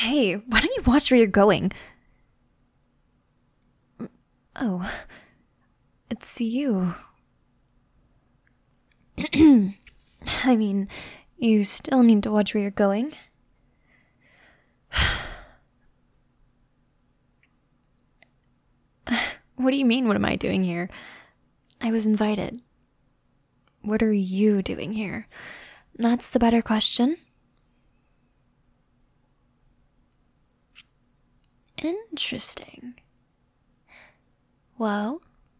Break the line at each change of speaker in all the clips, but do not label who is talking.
Hey, why don't you watch where you're going? Oh, it's you. I mean, you still need to watch where you're going. What do you mean, what am I doing here? I was invited. What are you doing here? That's the better question. Interesting. Well,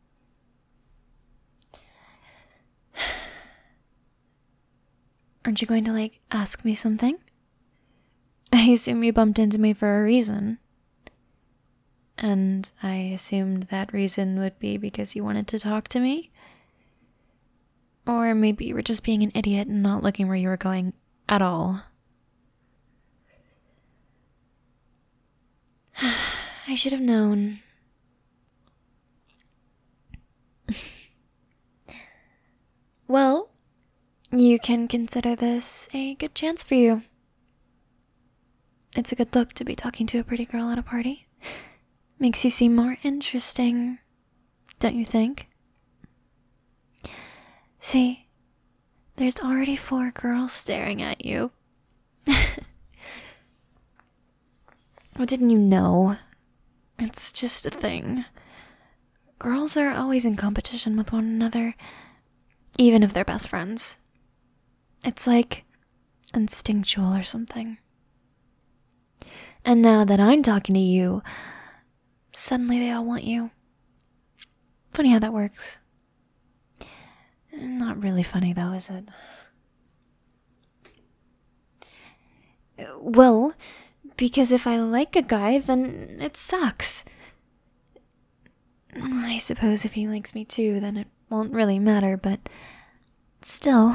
aren't you going to, ask me something? I assume you bumped into me for a reason. And I assumed that reason would be because you wanted to talk to me? Or maybe you were just being an idiot and not looking where you were going at all. I should have known. Well, you can consider this a good chance for you. It's a good look to be talking to a pretty girl at a party. Makes you seem more interesting, don't you think? See, there's already 4 girls staring at you. What didn't you know? It's just a thing. Girls are always in competition with one another, even if they're best friends. It's like instinctual or something. And now that I'm talking to you, suddenly they all want you. Funny how that works. Not really funny though, is it? Well, because if I like a guy, then it sucks. I suppose if he likes me too, then it won't really matter, but still.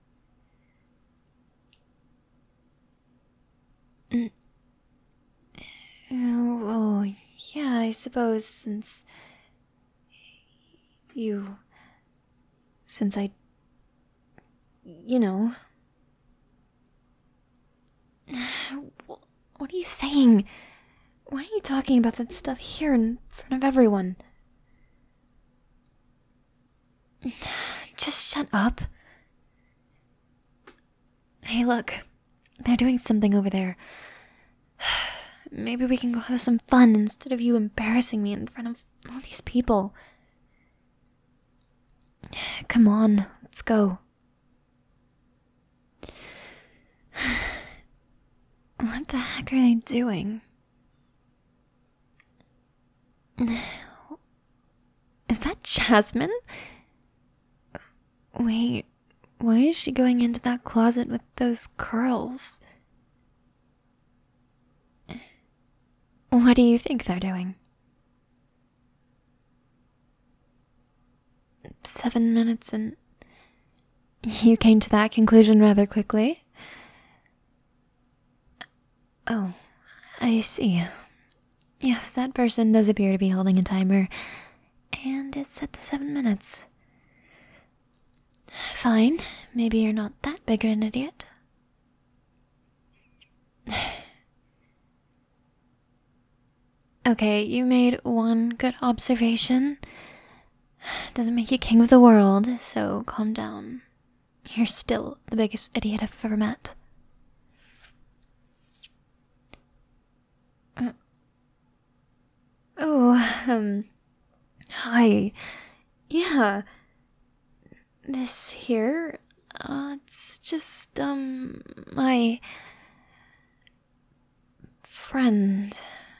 Well, yeah, I suppose since I, What are you saying? Why are you talking about that stuff here in front of everyone? Just shut up. Hey, look. They're doing something over there. Maybe we can go have some fun instead of you embarrassing me in front of all these people. Come on, let's go. What the heck are they doing? Is that Jasmine? Wait, why is she going into that closet with those curls? What do you think they're doing? 7 minutes and you came to that conclusion rather quickly? Oh, I see. Yes, that person does appear to be holding a timer, and it's set to 7 minutes. Fine, maybe you're not that big of an idiot. Okay, you made one good observation. Doesn't make you king of the world, so calm down. You're still the biggest idiot I've ever met. Hi. Yeah. This here, it's just, my friend.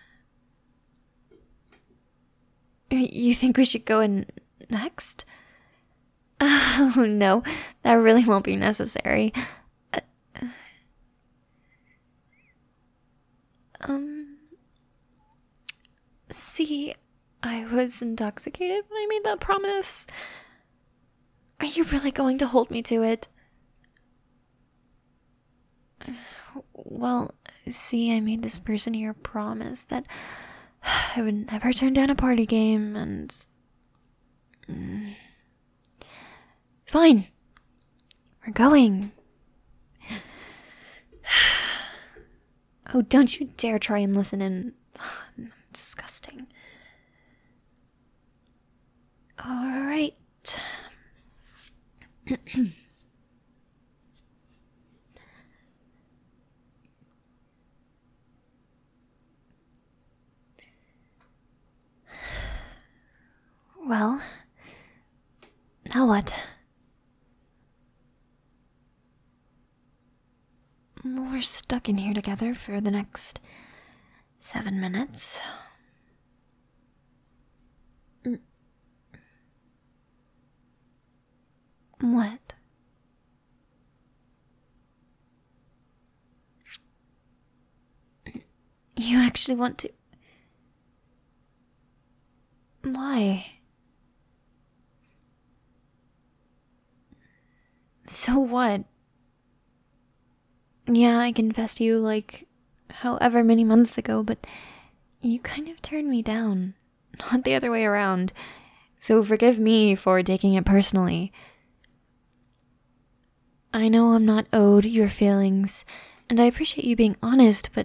You think we should go in next? Oh, no, that really won't be necessary. See, I was intoxicated when I made that promise. Are you really going to hold me to it? Well, see, I made this person here promise that I would never turn down a party game, and... Fine. We're going. Oh, don't you dare try and listen in. Disgusting. Alright. Well, now what? We're stuck in here together for the next 7 minutes. What? You actually want to... Why? So what? Yeah, I confessed to you like however many months ago, but you kind of turned me down, not the other way around. So forgive me for taking it personally. I know I'm not owed your feelings, and I appreciate you being honest, but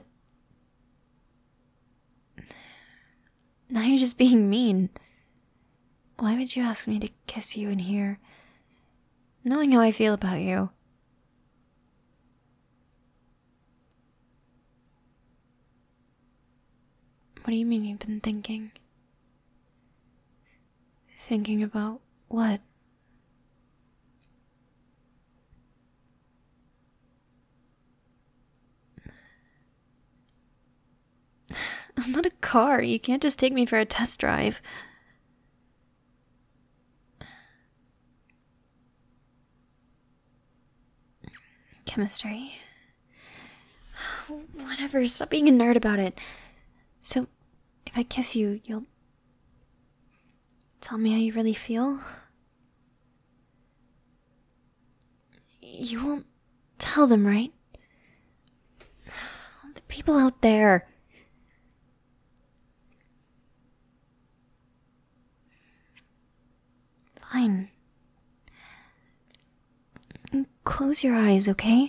now you're just being mean. Why would you ask me to kiss you in here, knowing how I feel about you? What do you mean you've been thinking? Thinking about what? I'm not a car. You can't just take me for a test drive. Chemistry. Whatever, stop being a nerd about it. So, if I kiss you, you'll tell me how you really feel? You won't tell them, right? The people out there. Fine. Close your eyes, okay?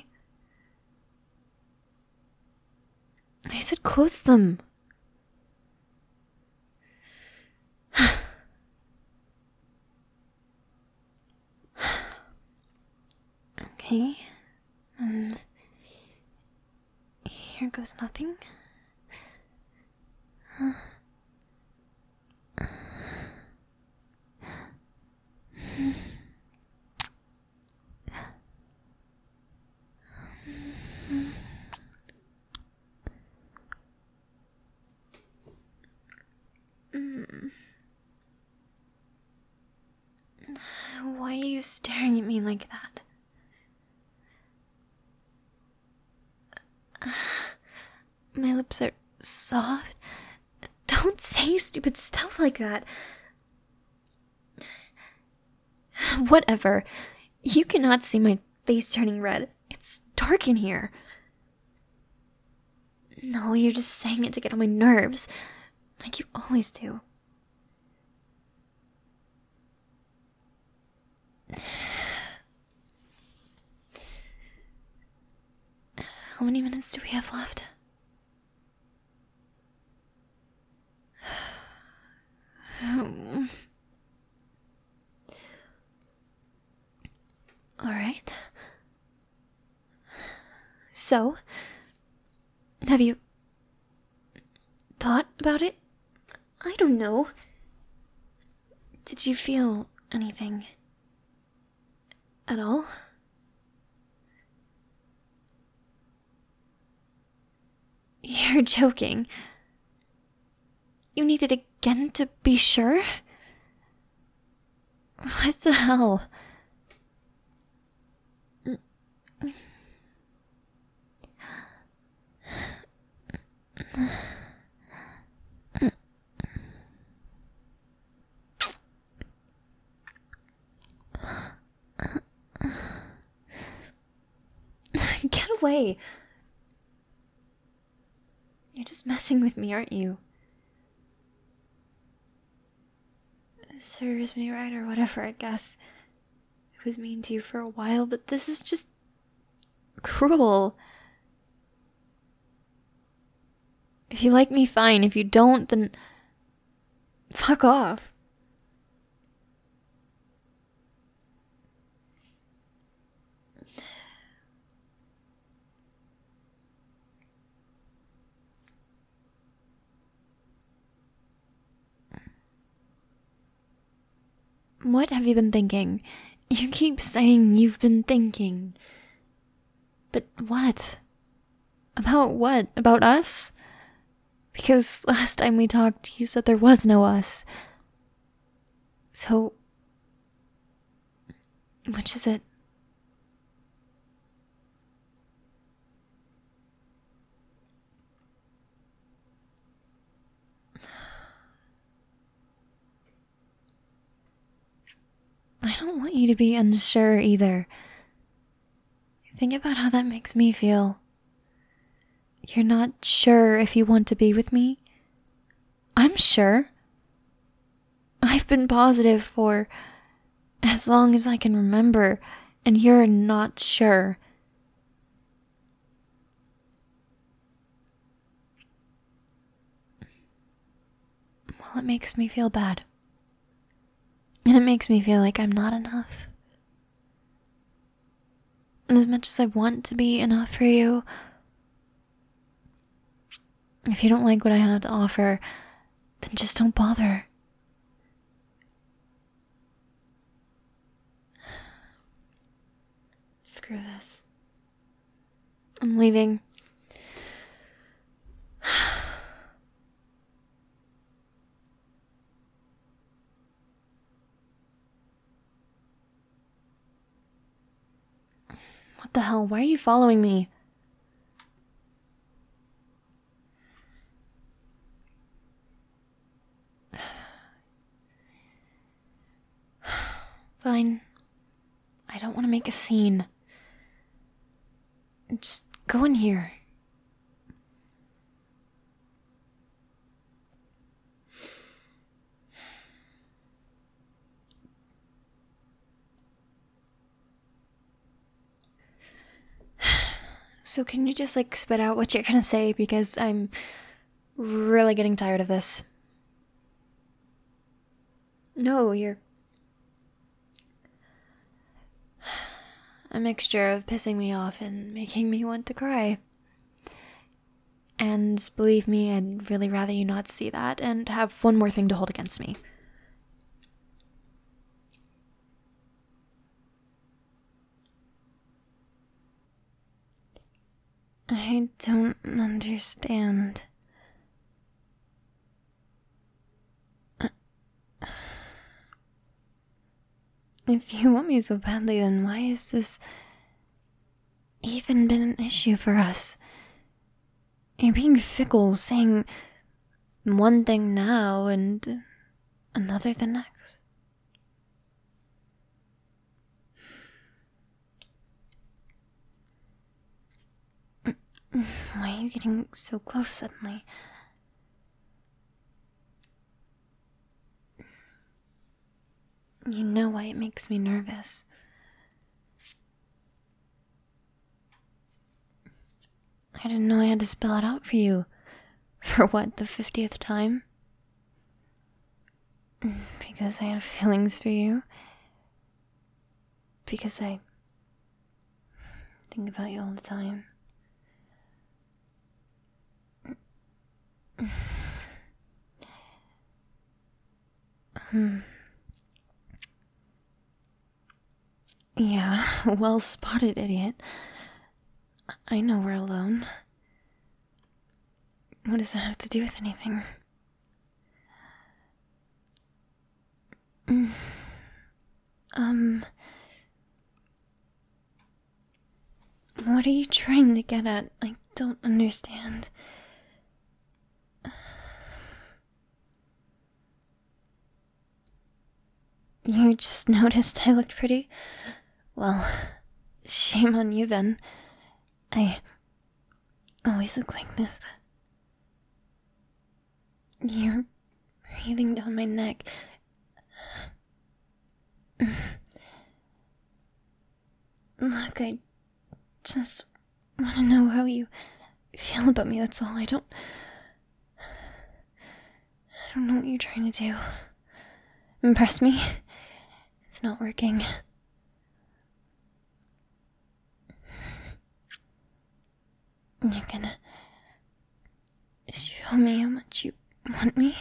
I said close them. Okay. Here goes nothing. Why are you staring at me like that? My lips are soft. Don't say stupid stuff like that. Whatever. You cannot see my face turning red. It's dark in here. No, you're just saying it to get on my nerves. Like you always do. How many minutes do we have left? Alright. So, have you thought about it? I don't know. Did you feel anything at all? You're joking. You need it again to be sure? What the hell? Get away. You're just messing with me, aren't you? Serves me right or whatever, I guess. I was mean to you for a while, but this is just cruel. If you like me, fine. If you don't, then fuck off. What have you been thinking? You keep saying you've been thinking. But what? About what? About us? Because last time we talked, you said there was no us. So, which is it? I don't want you to be unsure either. Think about how that makes me feel. You're not sure if you want to be with me? I'm sure. I've been positive for as long as I can remember, and you're not sure. Well, it makes me feel bad. And it makes me feel like I'm not enough. And as much as I want to be enough for you, if you don't like what I have to offer, then just don't bother. Screw this. I'm leaving. What the hell? Why are you following me? Fine. I don't want to make a scene. Just go in here. So can you just spit out what you're gonna say, because I'm really getting tired of this. No, you're a mixture of pissing me off and making me want to cry. And believe me, I'd really rather you not see that and have one more thing to hold against me. I don't understand. If you want me so badly, then why has this even been an issue for us? You're being fickle, saying one thing now and another the next. Why are you getting so close suddenly? You know why it makes me nervous. I didn't know I had to spell it out for you. For what, the 50th time? Because I have feelings for you. Because I think about you all the time. Yeah, well spotted, idiot. I know we're alone. What does that have to do with anything? What are you trying to get at? I don't understand. You just noticed I looked pretty? Well, shame on you then. I always look like this. You're breathing down my neck. Look, I just want to know how you feel about me, that's all. I don't I don't know what you're trying to do. Impress me? It's not working. You're gonna show me how much you want me?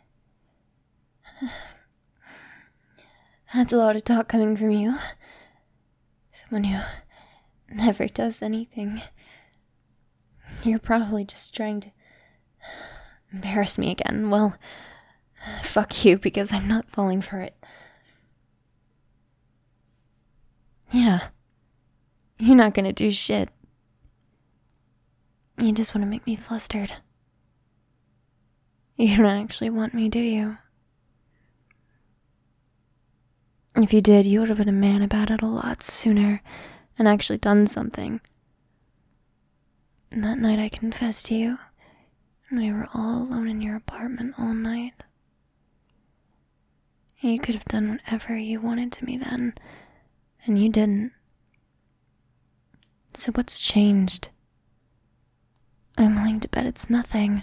That's a lot of talk coming from you. Someone who never does anything. You're probably just trying to embarrass me again. Well, fuck you, because I'm not falling for it. Yeah. You're not gonna do shit. You just want to make me flustered. You don't actually want me, do you? If you did, you would have been a man about it a lot sooner and actually done something. And that night I confessed to you, and we were all alone in your apartment all night. You could have done whatever you wanted to me then, and you didn't. So what's changed? I'm willing to bet it's nothing.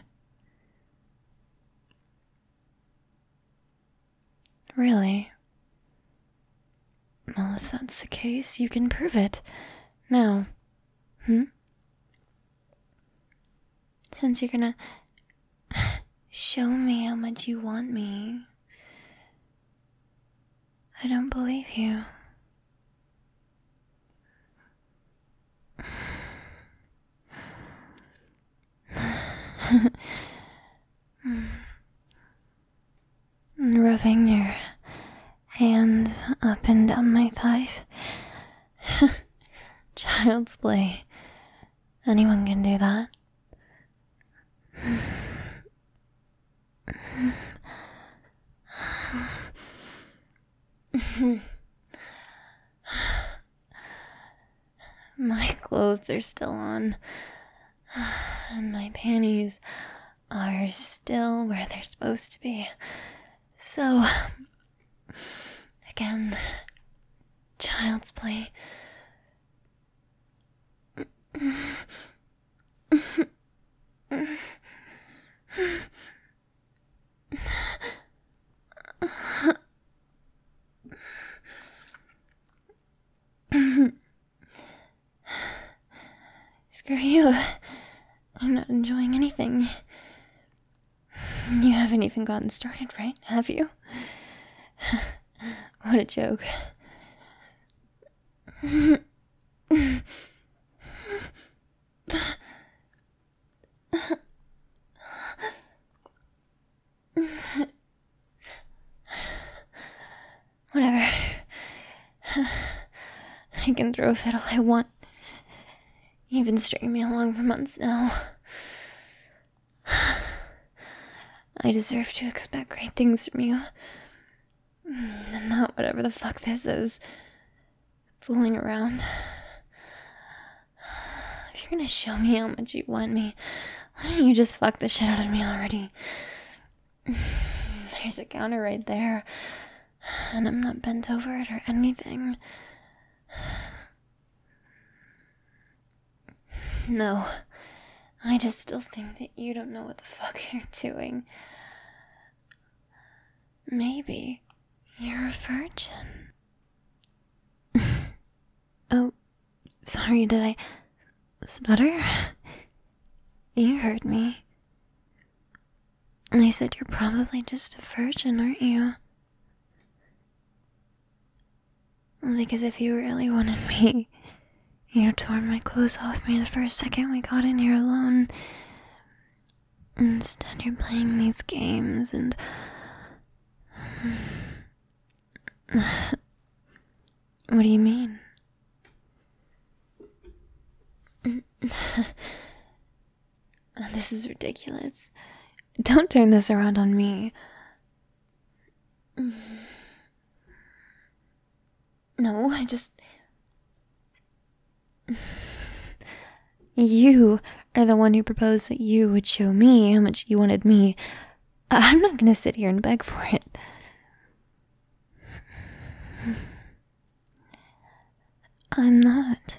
Really? Well, if that's the case, you can prove it. Now. Since you're gonna show me how much you want me, I don't believe you. Rubbing your hands up and down my thighs. Child's play. Anyone can do that. My clothes are still on, and my panties are still where they're supposed to be. So, again, child's play. Screw you. I'm not enjoying anything. You haven't even gotten started, right? Have you? What a joke. Whatever. I can throw a fit all I want. You've been stringing me along for months now. I deserve to expect great things from you. And not whatever the fuck this is. Fooling around. If you're gonna show me how much you want me, why don't you just fuck the shit out of me already? There's a counter right there. And I'm not bent over it or anything. No, I just still think that you don't know what the fuck you're doing. Maybe you're a virgin. Oh, sorry, did I stutter? You heard me. I said you're probably just a virgin, aren't you? Because if you really wanted me, you tore my clothes off me the first second we got in here alone. Instead, you're playing these games and... What do you mean? This is ridiculous. Don't turn this around on me. No, I just... You are the one who proposed that you would show me how much you wanted me. I'm not gonna sit here and beg for it. I'm not.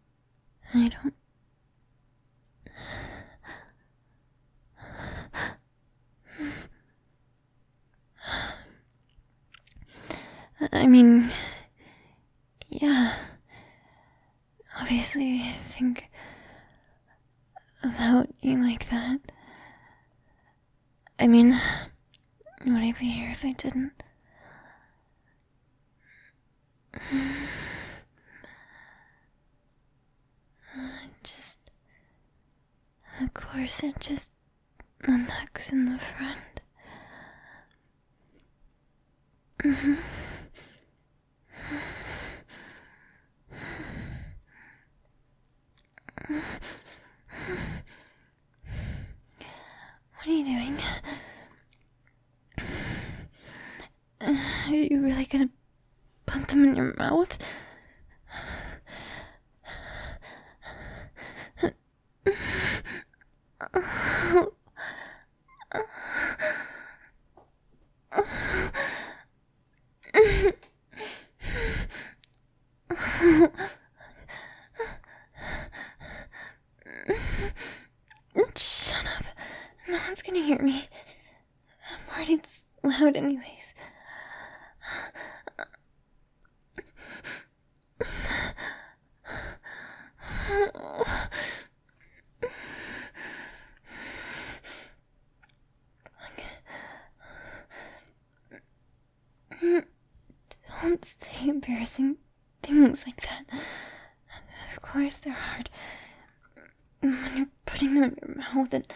I don't... I mean, yeah. Obviously, I think about you like that. I mean, would I be here if I didn't? Just, of course, it just the neck's in the front. What are you doing? Are you really gonna put them in your mouth? Shut up. No one's gonna hear me. The party's loud anyways. Don't say embarrassing things like that. Of course they're hard. When you're putting them in your mouth and...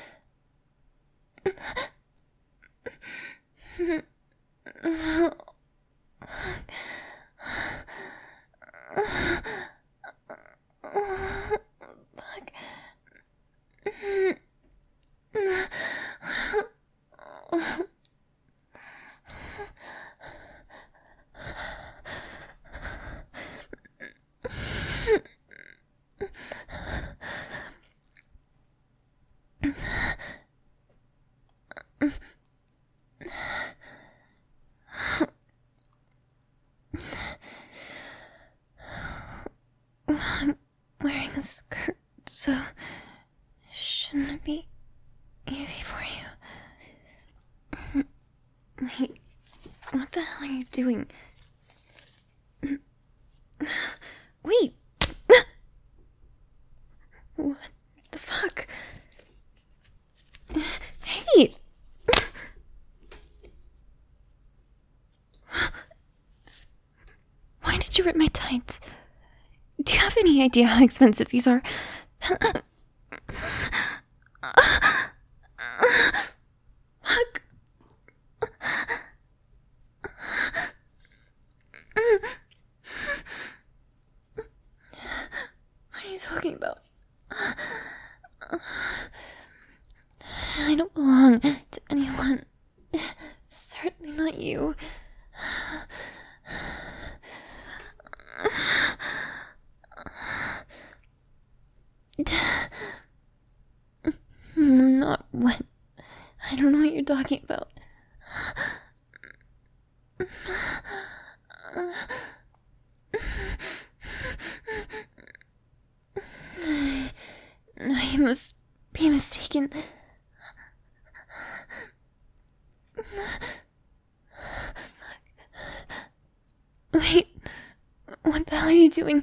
I'm wearing a skirt, so shouldn't it be easy for you? Wait, what the hell are you doing? Wait! What the fuck? Hey! Why did you rip my tights? Do you have any idea how expensive these are? Fuck. What are you talking about? I don't belong to anyone. Certainly not you. Not what? I don't know what you're talking about. I must be mistaken. Wait, what the hell are you doing?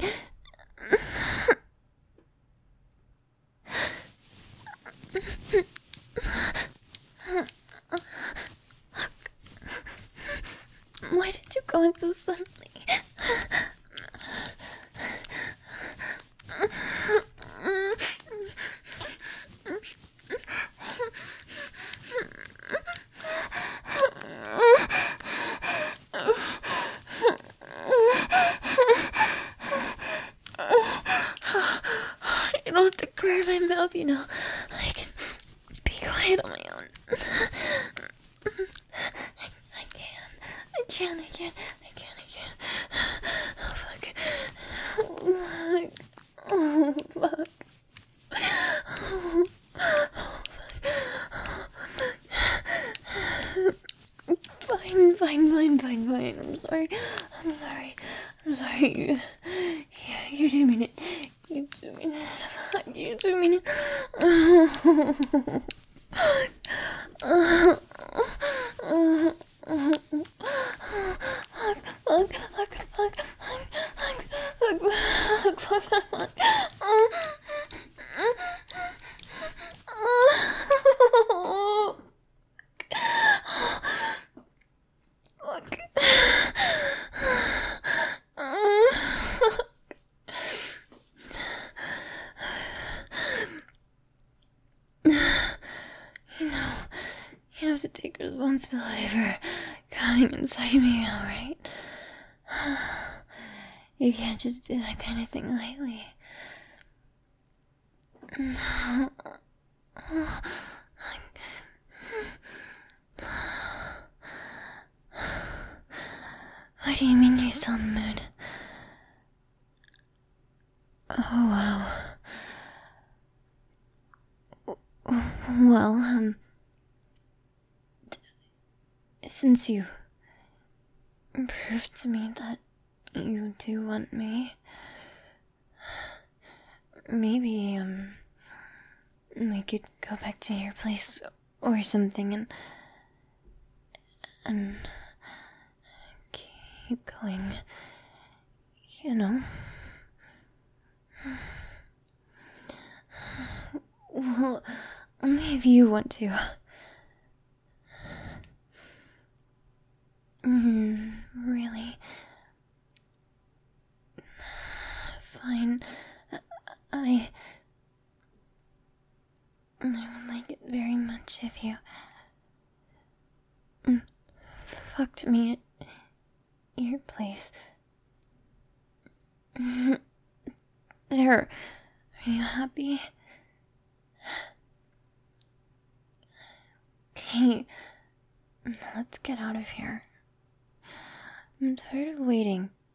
Why did you go in so suddenly? I don't have to clear my mouth, you know. I can be quiet on my own. I can. Oh, fuck. Oh, fuck. Fine. I'm sorry. Yeah, you do mean it. Fuck, you do mean it. Fuck. to take responsibility for coming inside me, alright? You can't just do that kind of thing lightly. What do you mean you're still in the mood? Oh, wow. Well, since you proved to me that you do want me, maybe, we could go back to your place or something and keep going, you know? Well, only if you want to. Really? Fine. I would like it very much if you fucked me at your place. There. Are you happy? Okay. Let's get out of here. I'm tired of waiting.